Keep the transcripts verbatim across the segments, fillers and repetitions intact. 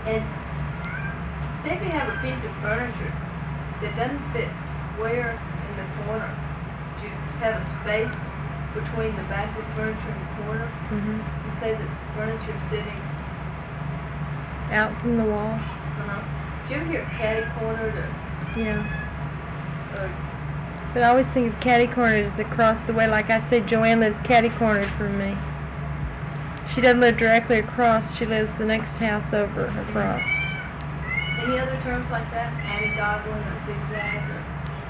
And say if you have a piece of furniture that doesn't fit square in the corner, do you just have a space between the back of the furniture and the corner? Mm-hmm. You say that the furniture is sitting out from the wall. Uh-huh. Do you ever hear catty cornered or, Yeah. or But I always think of catty cornered as across the way. Like I said, Joanne lives catty cornered from me. She doesn't live directly across. She lives the next house over across. any other terms like that? Anti-goggling or zigzag or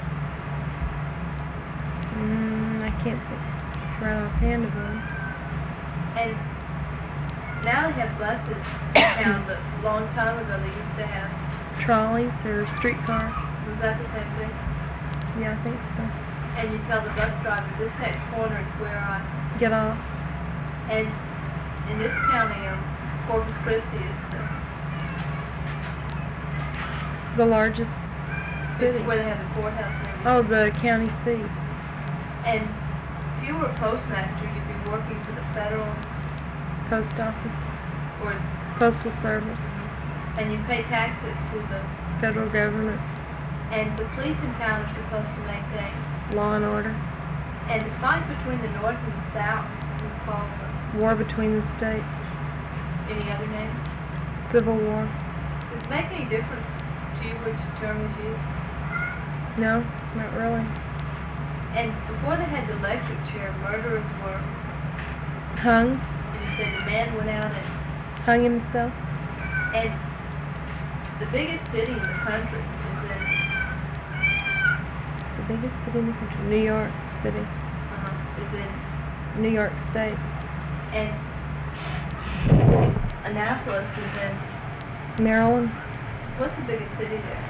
Mm, I can't think right offhand of one. and now they have buses in town, but a long time ago they used to have. Trolleys or streetcars. Was that the same thing? Yeah, I think so. And you tell the bus driver, this next corner is where I... Get off. And in this county, um, Corpus Christi is the... The largest This city. is where they have the courthouse and everything. Oh, the county seat. And if you were a postmaster, you'd be working for the federal Post office. or... Postal service. And you pay taxes to the... Federal government. And the police in town are supposed to maintain. Law and order. And the fight between the North and the South was called the... War between the states. Any other names? Civil War. Does it make any difference to you which term is used? No, not really. And before they had the electric chair, murderers were, Hung. and you said the man went out and, Hung himself. and the biggest city in the country is in, The biggest city in the country. New York City. uh-huh, is in, New York State. and Annapolis is in, Maryland. what's the biggest city there?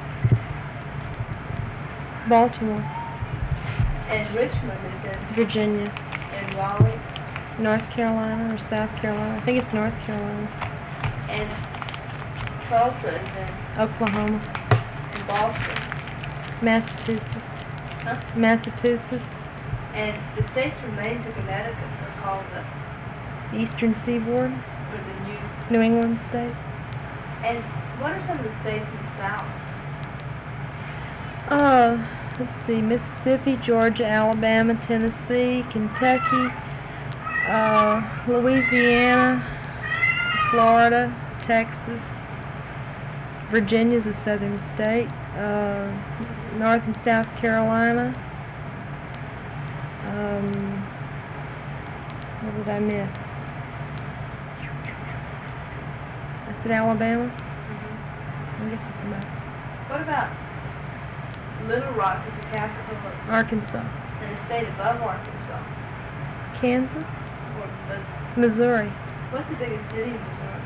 Baltimore. And Richmond is in, Virginia. in Raleigh, North Carolina or South Carolina. I think it's North Carolina. and Tulsa is in, Oklahoma. in Boston, Massachusetts. huh? Massachusetts. And the states remains of Connecticut are called the, Eastern Seaboard. or the New. New England states. And what are some of the states in the South? Uh, let's see. Mississippi, Georgia, Alabama, Tennessee, Kentucky, uh, Louisiana, Florida, Texas. Virginia's a southern state. Uh, North and South Carolina. Um, what did I miss? I said Alabama. Mm-hmm. I guess it's enough. What about Little Rock is the capital of, Arkansas. and the state above Arkansas? Kansas. Or Mis- Missouri. what's the biggest city in Missouri?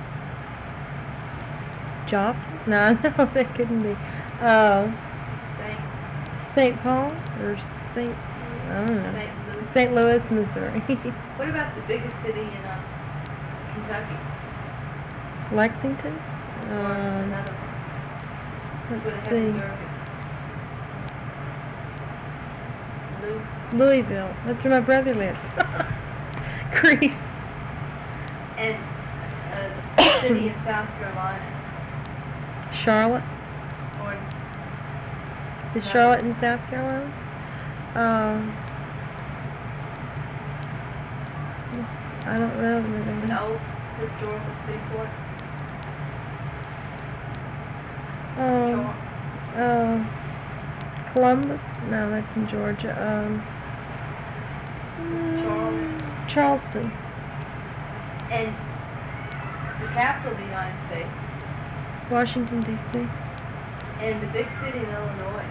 Joplin? No, no, that couldn't be. Uh, Saint Saint Paul or Saint I don't know. Saint Louis. Saint Louis, Missouri. What about the biggest city in uh, Kentucky? Lexington. Or Uh, another one? Where let's they have the see. Derby. Lou- Louisville. That's where my brother lives. Creep. And a city in South Carolina. Charlotte. Or Is No. Charlotte in South Carolina? Um, I don't know. an old historical seaport. Um, Char- uh, Columbus? No, that's in Georgia. Um, Charles. mm, Charleston. And the capital of the United States. Washington, D C. And the big city in Illinois.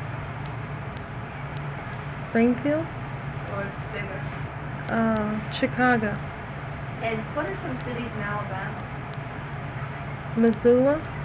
Springfield. Or bigger. Uh, Chicago. And what are some cities in Alabama? Missoula.